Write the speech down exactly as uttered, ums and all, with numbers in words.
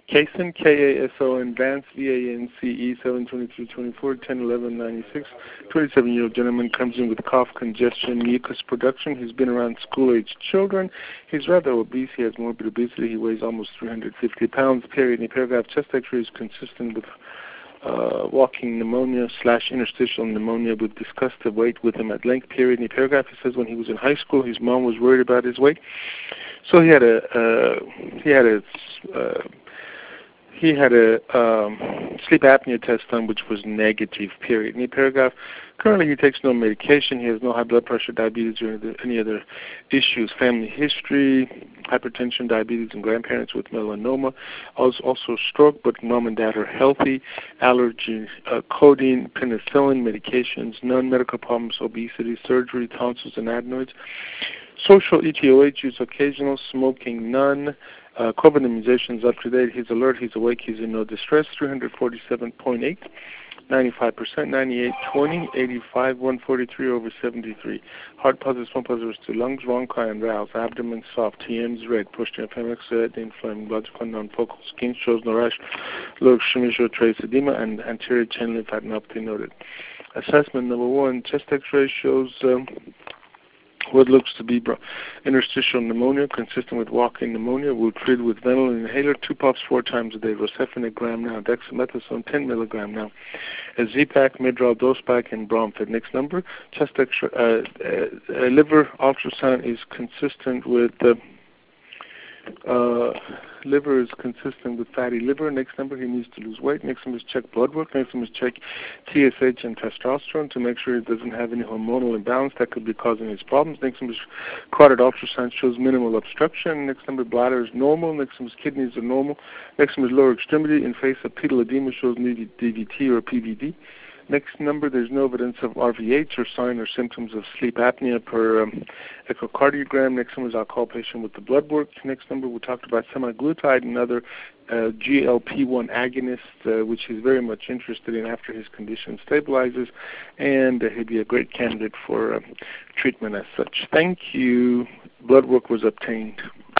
Kason, K A S O N, Vance, V A N C E, seven twenty-three twenty-four, ten eleven ninety-six. twenty-seven-year-old gentleman comes in with cough, congestion, mucus production. He's been around school-aged children. He's rather obese. He has morbid obesity. He weighs almost three hundred fifty pounds. Period. Any paragraph. Chest X-ray is consistent with uh, walking pneumonia slash interstitial pneumonia. We've discussed the weight with him at length. Period. Any paragraph. He says when he was in high school, his mom was worried about his weight, so he had a uh, he had a uh, He had a um, sleep apnea test done, which was negative, period. Any paragraph. Currently, he takes no medication. He has no high blood pressure, diabetes, or any other issues. Family history, hypertension, diabetes, and grandparents with melanoma. Also, also stroke, but mom and dad are healthy. Allergy, uh, codeine, penicillin, medications, none. Medical problems, obesity, surgery, tonsils, and adenoids. Social E T O H use occasional. Smoking, none. Uh, COVID immunizations up to date. He's alert, he's awake, he's in no distress. three hundred forty-seven point eight, ninety-five percent, ninety-eight twenty, eighty-five, one forty-three over seventy-three. Heart positives, one positives to lungs, bronchi and valves, abdomen soft, T Ms red, pushed in appendix, inflamed, logical, non-focal, skin shows no rash, low extremity trace edema, and anterior chain lymphadenopathy noted. Assessment number one, chest X-ray shows um, what looks to be interstitial pneumonia, consistent with walking pneumonia. We'll treat with Ventolin inhaler, two puffs four times a day. Rosefin a gram now, dexamethasone ten milligram now. A Z-Pak, Midral, Dose-Pak, and Bromfid. Next number, chest X-ray, uh, uh, uh, liver ultrasound is consistent with uh, uh, liver is consistent with fatty liver. Next number, he needs to lose weight. Next number is check blood work. Next number is check T S H and testosterone to make sure he doesn't have any hormonal imbalance that could be causing his problems. Next number is carotid ultrasound shows minimal obstruction. Next number, bladder is normal. Next number is kidneys are normal. Next number is lower extremity. In face of pedal edema shows D V T or P V D. Next number, there's no evidence of R V H or sign or symptoms of sleep apnea per um, echocardiogram. Next number is I'll call patient with the blood work. Next number, we talked about semaglutide, another uh, G L P one agonist, uh, which he's very much interested in after his condition stabilizes, and uh, he'd be a great candidate for uh, treatment as such. Thank you. Blood work was obtained.